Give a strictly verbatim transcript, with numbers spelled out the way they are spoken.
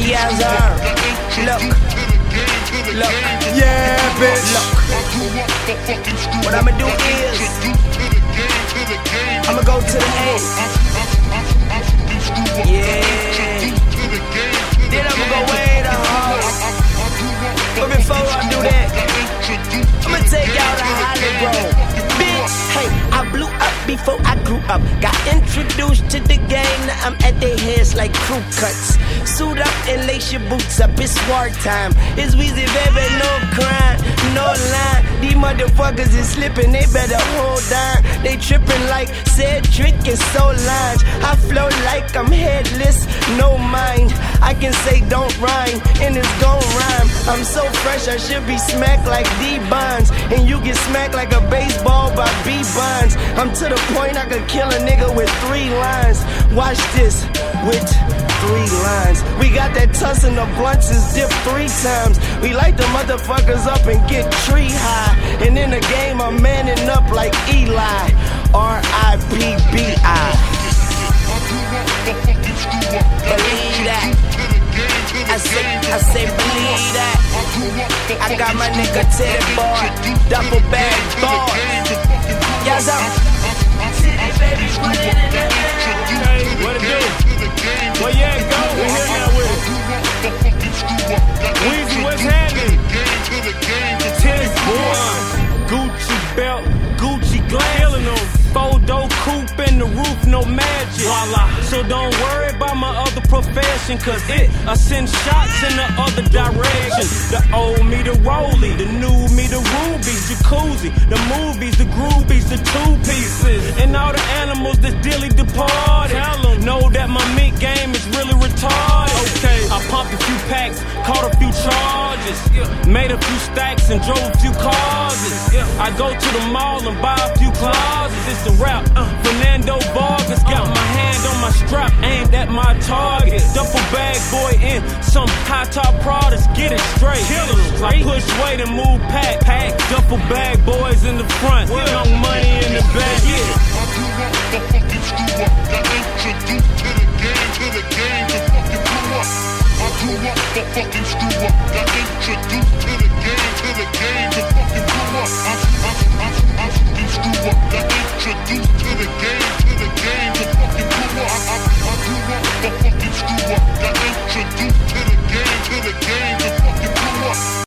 Yes, sir. Look. Look. Yeah, bitch. Look. What I'ma do is I'ma go to the A. Yeah. Then I'ma go way the hard. But before I do that, I'ma take out a Hollywood. Bitch, hey, I blew up before I grew up. Got introduced to the game, now I'm at their heads like crew cuts. Suit up and lace your boots up, it's war time. It's Weezy, baby, no crime, no line. These motherfuckers is slipping, they better hold on. They tripping like Cedric and Solange. I flow like I'm headless, no mind. I can say don't rhyme, and it's gon' rhyme. I'm so fresh, I should be smacked like D-Bonds. And you get smacked like a baseball by B-Bonds. I'm to the point I could kill a nigga with three lines. Watch this, with three lines. We got that tussin' the blunts is dipped three times. We light the motherfuckers up and get tree high. And in the game I'm manning up like Eli. R I P B I. Believe that. I say, I say believe that. I got my nigga Teddy boy, duffel bag boy. Yes, sir. City baby, put it in the Hey, what it do? Well, yeah, go. We're here now with it. Weezy, what's happening? Tennis boy, Gucci belt, Gucci glass. Four-door coupe in the roof, no magic. Voila. So don't worry about my other profession, cause it I send shots in the other direction. The old me, the rollie, the new me, the rubies, jacuzzi, the movies, the groovies, the two pieces, and all the animals that's dearly departed. Know that my mink game is really retarded. Okay, I pumped a few packs, caught a few charges, made a few stacks and drove a few cars. I go to the mall and buy a few closets. It's a rap. Uh, Fernando Vargas got my hand on my strap, aimed at my target. Duffel bag boy in some high top products, get it straight. I push weight and move pack. Pack duffel bag boys in the front, young money in the